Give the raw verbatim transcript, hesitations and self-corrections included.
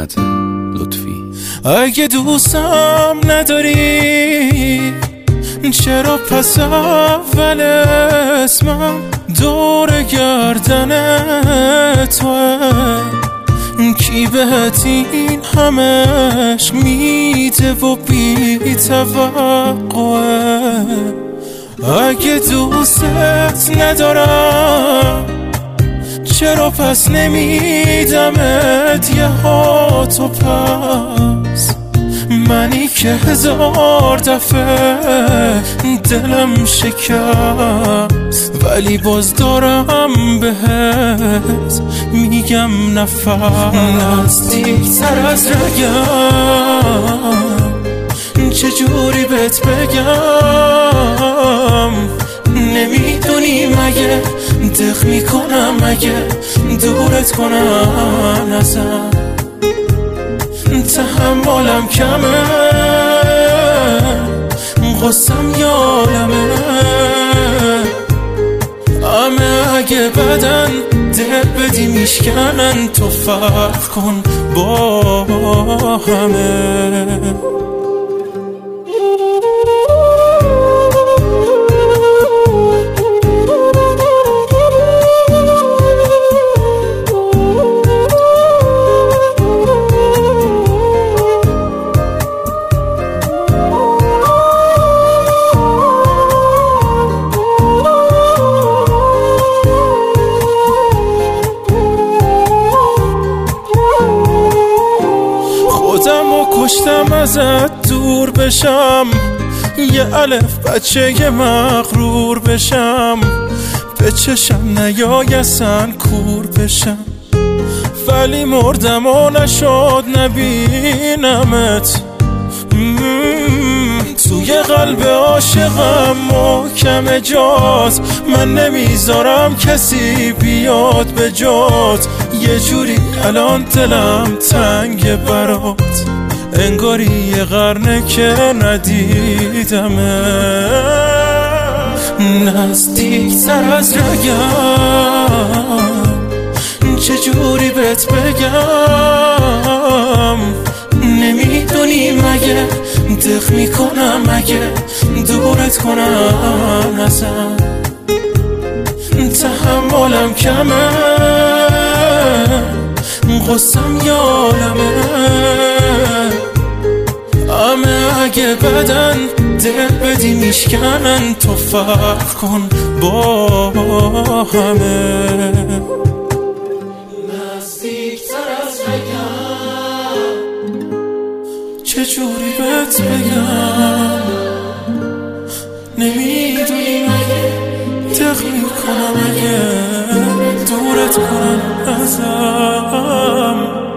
محمد لطفی. اگه دوستم نداری چرا پس اول اسمم دور گردن توه؟ کی بهت این همش میده و بی توقعه؟ اگه دوستت ندارم چرا پس نمیدمت یه هات و پس؟ منی که هزار دفعه دلم شکست ولی باز دارم بهت میگم نفس. نزدیکتر از رگم چجوری بهت بگم؟ نمیدونی مگه دق میکنم مگه دورت کنم ازم؟ تحملم کمه غصم یالمه همه اگه بدن دل بدی میشکنن تو فرق کن با همه. خودم و کشتم ازت دور بشم یه الف بچه یه مغرور بشم به چشم نیای اصلا کور بشم ولی مردم و نشد نبینمت. توی قلب عاشقم محکم جات من نمیذارم کسی بیاد به جات. یه جوری الان دلم تنگ برات انگاری یه قرنه که ندیدمه. نزدیکتر از رگم چجوری بهت بگم؟ نمیدونی مگه دق میکنم مگه دورت کنم ازم؟ تحملم کمه غصم یالمه همه اگه بدن دل بدی میشکنن تو فرق کن با همه. نزدیکتر از رگم چجوری بهت بگم؟ نمیدونی مگه دق میکنم مگه دورت کنم ازم؟